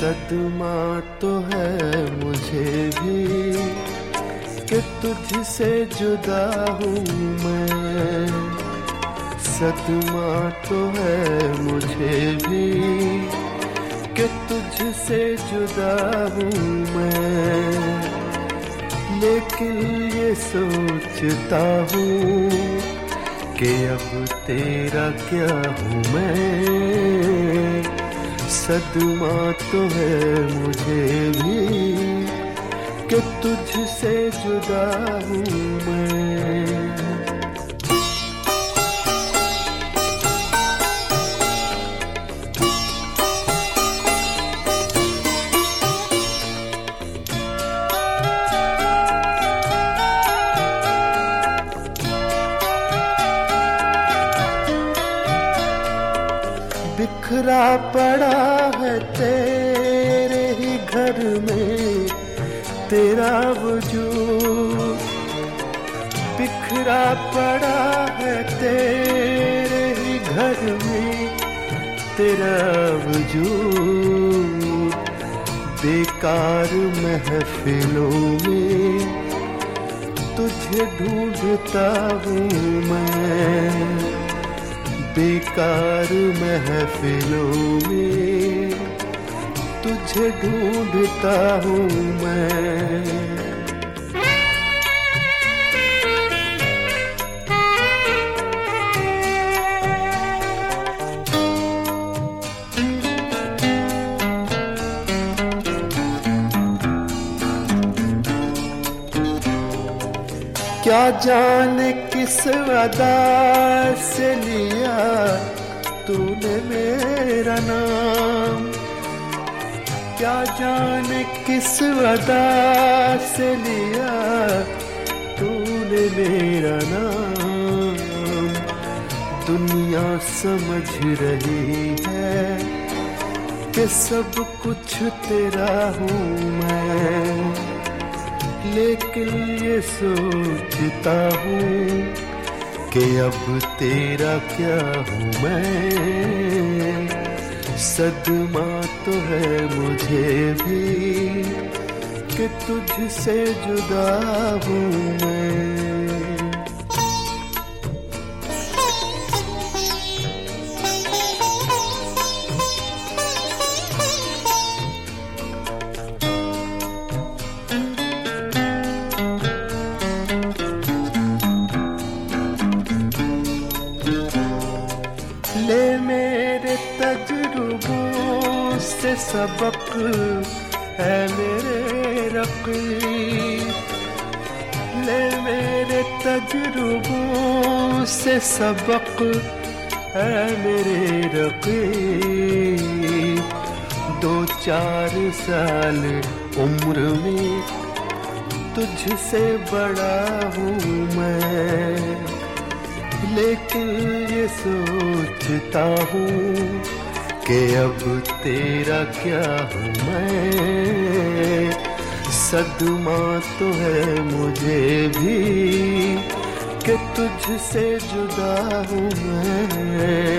सदमा तो है मुझे भी कि तुझसे जुदा हूँ मैं। सदमा तो है मुझे भी कि तुझसे जुदा हूँ मैं। लेकिन ये सोचता हूँ कि अब तेरा क्या हूँ मैं। सदमा तो है मुझे भी कि तुझसे जुदा हूँ मैं। बिखरा पड़ा है तेरे ही घर में तेरा वजूद। बिखरा पड़ा है तेरे ही घर में तेरा वजूद। बेकार महफिलों में तुझे ढूंढता हूँ मैं। बेकार महफिलों में तुझे ढूंढता हूँ मैं। क्या जाने किस अदा से लिया तूने मेरा नाम। क्या जाने किस अदा से लिया तूने मेरा नाम। दुनिया समझ रही है कि सब कुछ तेरा हूँ मैं। लेकिन ये सोचता हूँ कि अब तेरा क्या हूँ मैं। सदमा तो है मुझे भी कि तुझसे जुदा हूँ मैं। ले मेरे तजुर्बों से सबक है मेरे रक़ीब। ले मेरे तजुर्बों से सबक है मेरे रक़ीब। 2-4 साल उम्र में तुझसे बड़ा हूँ मैं। लेकिन ये सोचता हूँ कि अब तेरा क्या हूँ मैं। सदमा तो है मुझे भी कि तुझसे जुदा हूँ मैं।